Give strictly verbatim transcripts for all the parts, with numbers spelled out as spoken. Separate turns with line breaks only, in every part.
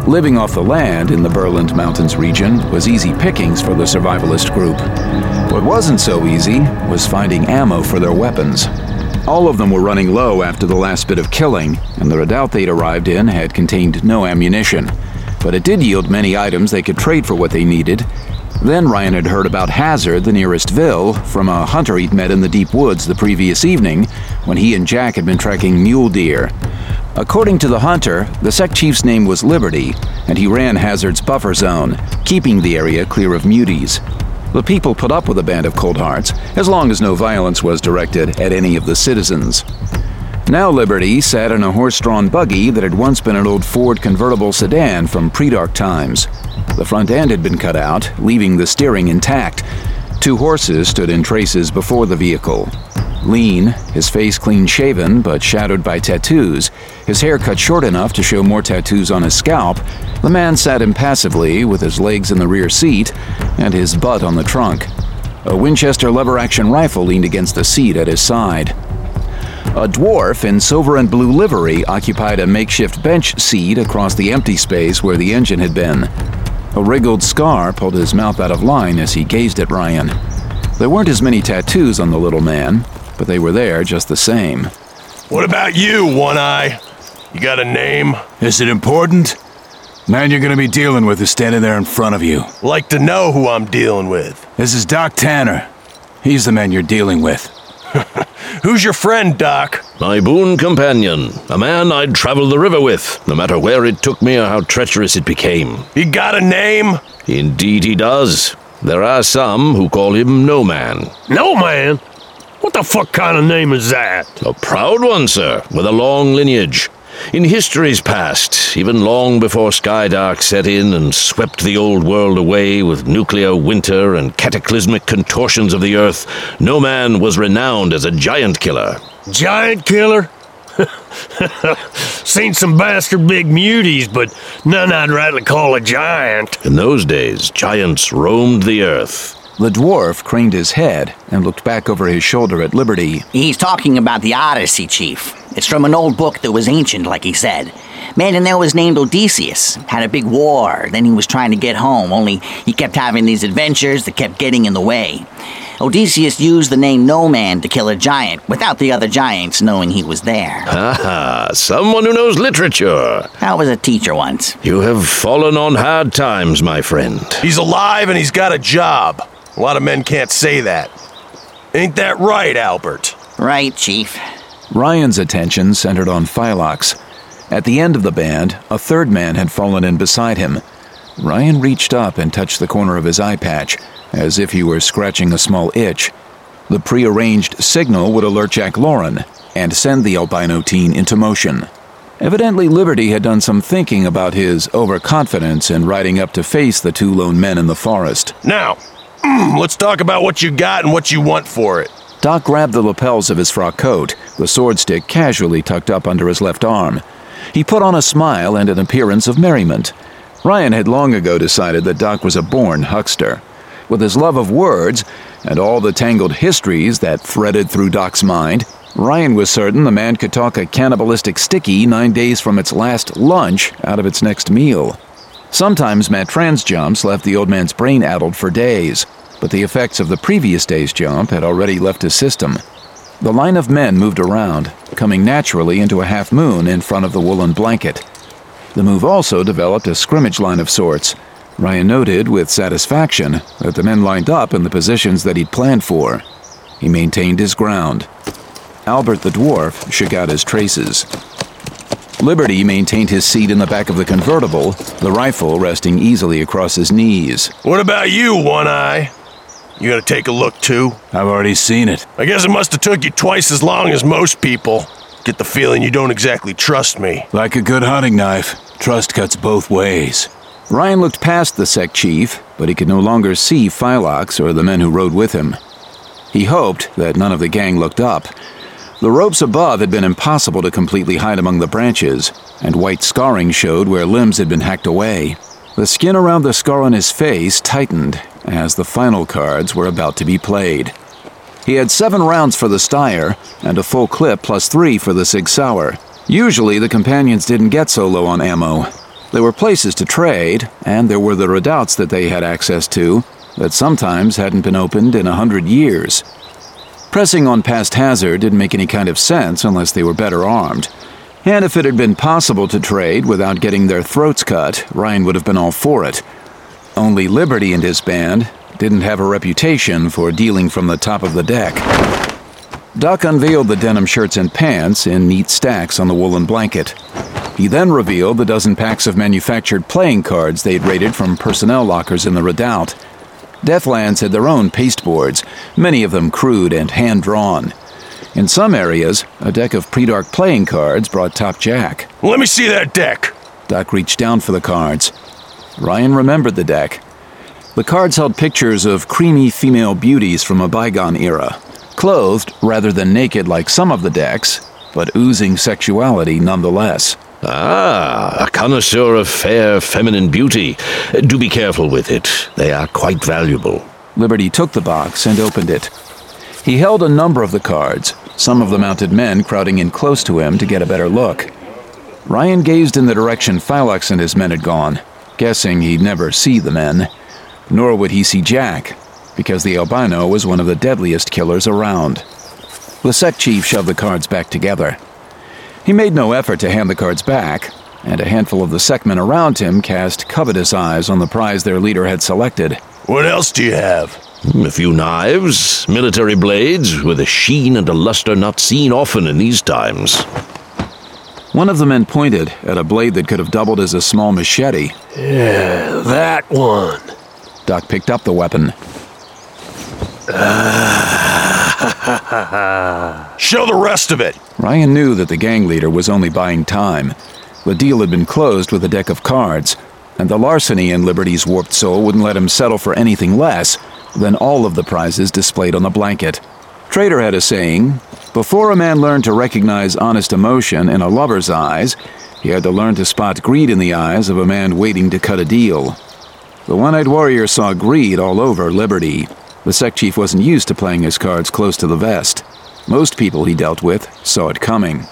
Living off the land in the Burland Mountains region was easy pickings for the survivalist group. What wasn't so easy was finding ammo for their weapons. All of them were running low after the last bit of killing, and the redoubt they'd arrived in had contained no ammunition. But it did yield many items they could trade for what they needed. Then Ryan had heard about Hazard, the nearest vill, from a hunter he'd met in the deep woods the previous evening when he and Jack had been tracking mule deer. According to the hunter, the sect chief's name was Liberty, and he ran Hazard's buffer zone, keeping the area clear of muties. The people put up with a band of cold hearts, as long as no violence was directed at any of the citizens. Now Liberty sat in a horse-drawn buggy that had once been an old Ford convertible sedan from pre-dark times. The front end had been cut out, leaving the steering intact. Two horses stood in traces before the vehicle. Lean, his face clean-shaven but shadowed by tattoos, his hair cut short enough to show more tattoos on his scalp, the man sat impassively with his legs in the rear seat and his butt on the trunk. A Winchester lever-action rifle leaned against the seat at his side. A dwarf in silver and blue livery occupied a makeshift bench seat across the empty space where the engine had been. A wriggled scar pulled his mouth out of line as he gazed at Ryan. There weren't as many tattoos on the little man, but they were there just the same.
What about you, One-Eye? You got a name?
Is it important? Man you're gonna be dealing with is standing there in front of you.
Like to know who I'm dealing with.
This is Doc Tanner. He's the man you're dealing with.
Who's your friend, Doc?
My boon companion, a man I'd travel the river with, no matter where it took me or how treacherous it became.
He got a name?
Indeed he does. There are some who call him No Man.
No Man? What the fuck kind of name is that?
A proud one, sir, with a long lineage. In history's past, even long before Skydark set in and swept the old world away with nuclear winter and cataclysmic contortions of the earth, No Man was renowned as a giant killer.
Giant killer? Seen some bastard big muties, but none I'd rightly call a giant.
In those days, giants roamed the earth.
The dwarf craned his head and looked back over his shoulder at Liberty.
He's talking about the Odyssey, Chief. It's from an old book that was ancient, like he said. Man in there was named Odysseus. Had a big war, then he was trying to get home, only he kept having these adventures that kept getting in the way. Odysseus used the name No Man to kill a giant, without the other giants knowing he was there.
Ha ha, someone who knows literature.
I was a teacher once.
You have fallen on hard times, my friend.
He's alive and he's got a job. A lot of men can't say that. Ain't that right, Albert?
Right, Chief.
Ryan's attention centered on Phylox. At the end of the band, a third man had fallen in beside him. Ryan reached up and touched the corner of his eye patch, as if he were scratching a small itch. The prearranged signal would alert Jack Lauren and send the albino teen into motion. Evidently, Liberty had done some thinking about his overconfidence in riding up to face the two lone men in the forest.
Now, let's talk about what you got and what you want for it.
Doc grabbed the lapels of his frock coat, the sword stick casually tucked up under his left arm. He put on a smile and an appearance of merriment. Ryan had long ago decided that Doc was a born huckster. With his love of words and all the tangled histories that threaded through Doc's mind, Ryan was certain the man could talk a cannibalistic sticky nine days from its last lunch out of its next meal. Sometimes Matt Tran's jumps left the old man's brain addled for days, but the effects of the previous day's jump had already left his system. The line of men moved around, coming naturally into a half moon in front of the woolen blanket. The move also developed a scrimmage line of sorts. Ryan noted with satisfaction that the men lined up in the positions that he'd planned for. He maintained his ground. Albert the dwarf shook out his traces. Liberty maintained his seat in the back of the convertible, the rifle resting easily across his knees.
What about you, One-Eye? You gonna take a look, too?
I've already seen it.
I guess it must have took you twice as long as most people. Get the feeling you don't exactly trust me.
Like a good hunting knife, trust cuts both ways.
Ryan looked past the sect chief, but he could no longer see Phylox or the men who rode with him. He hoped that none of the gang looked up. The ropes above had been impossible to completely hide among the branches, and white scarring showed where limbs had been hacked away. The skin around the scar on his face tightened as the final cards were about to be played. He had seven rounds for the Steyr and a full clip plus three for the Sig Sauer. Usually the companions didn't get so low on ammo. There were places to trade, and there were the redoubts that they had access to that sometimes hadn't been opened in a hundred years. Pressing on past hazard didn't make any kind of sense unless they were better armed. And if it had been possible to trade without getting their throats cut, Ryan would have been all for it. Only Liberty and his band didn't have a reputation for dealing from the top of the deck. Duck unveiled the denim shirts and pants in neat stacks on the woolen blanket. He then revealed the dozen packs of manufactured playing cards they'd raided from personnel lockers in the Redoubt. Deathlands had their own pasteboards, many of them crude and hand-drawn. In some areas, a deck of pre-dark playing cards brought top jack.
Let me see that deck!
Duck reached down for the cards. Ryan remembered the deck. The cards held pictures of creamy female beauties from a bygone era, clothed rather than naked like some of the decks, but oozing sexuality nonetheless.
Ah, a connoisseur of fair feminine beauty. Do be careful with it. They are quite valuable.
Liberty took the box and opened it. He held a number of the cards, some of the mounted men crowding in close to him to get a better look. Ryan gazed in the direction Phyllox and his men had gone, guessing he'd never see the men. Nor would he see Jack, because the albino was one of the deadliest killers around. The sect chief shoved the cards back together. He made no effort to hand the cards back, and a handful of the sectmen around him cast covetous eyes on the prize their leader had selected.
What else do you have?
A few knives, military blades, with a sheen and a luster not seen often in these times.
One of the men pointed at a blade that could have doubled as a small machete.
Yeah, that one.
Duck picked up the weapon.
Show the rest of it!
Ryan knew that the gang leader was only buying time. The deal had been closed with a deck of cards, and the larceny in Liberty's warped soul wouldn't let him settle for anything less than all of the prizes displayed on the blanket. Trader had a saying, before a man learned to recognize honest emotion in a lover's eyes, he had to learn to spot greed in the eyes of a man waiting to cut a deal. The one-eyed warrior saw greed all over Liberty. The sect chief wasn't used to playing his cards close to the vest. Most people he dealt with saw it coming.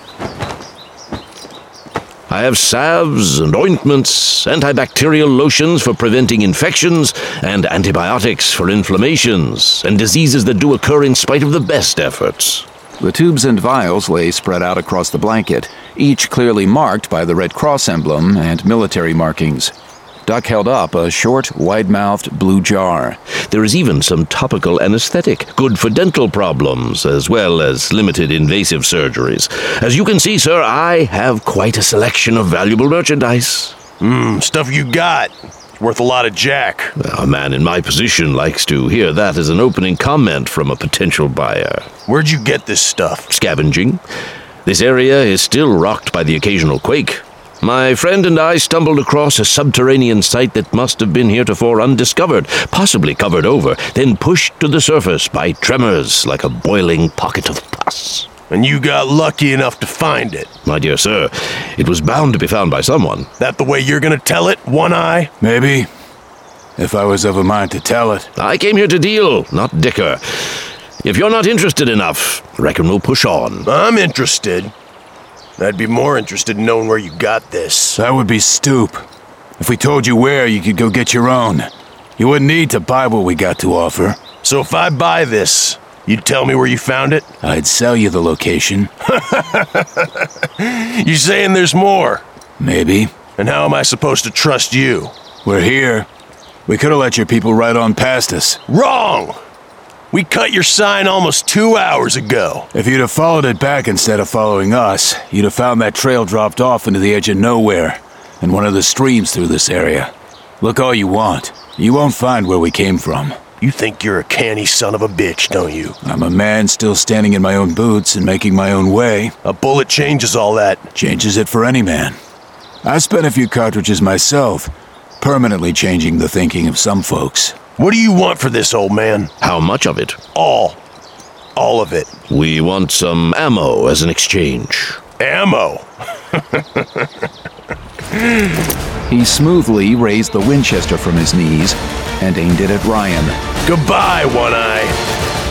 I have salves and ointments, antibacterial lotions for preventing infections, and antibiotics for inflammations and diseases that do occur in spite of the best efforts.
The tubes and vials lay spread out across the blanket, each clearly marked by the Red Cross emblem and military markings. Duck held up a short, wide-mouthed blue jar.
There is even some topical anesthetic, good for dental problems, as well as limited invasive surgeries. As you can see, sir, I have quite a selection of valuable merchandise.
Mmm, stuff you got. It's worth a lot of jack.
A man in my position likes to hear that as an opening comment from a potential buyer.
Where'd you get this stuff?
Scavenging. This area is still rocked by the occasional quake. My friend and I stumbled across a subterranean site that must have been heretofore undiscovered, possibly covered over, then pushed to the surface by tremors like a boiling pocket of pus.
And you got lucky enough to find it.
My dear sir, it was bound to be found by someone.
That the way you're gonna tell it, One Eye?
Maybe. If I was of a mind to tell it.
I came here to deal, not dicker. If you're not interested enough, reckon we'll push on.
I'm interested. I'd be more interested in knowing where you got this.
That would be stoop. If we told you where, you could go get your own. You wouldn't need to buy what we got to offer.
So if I buy this, you'd tell me where you found it?
I'd sell you the location.
You saying there's more?
Maybe.
And how am I supposed to trust you?
We're here. We could have let your people right on past us.
Wrong! We cut your sign almost two hours ago.
If you'd have followed it back instead of following us, you'd have found that trail dropped off into the edge of nowhere, and one of the streams through this area. Look all you want. You won't find where we came from.
You think you're a canny son of a bitch, don't you?
I'm a man still standing in my own boots and making my own way.
A bullet changes all that.
Changes it for any man. I spent a few cartridges myself, permanently changing the thinking of some folks.
What do you want for this, old man?
How much of it?
All. All of it.
We want some ammo as an exchange.
Ammo?
He smoothly raised the Winchester from his knees and aimed it at Ryan.
Goodbye, One Eye.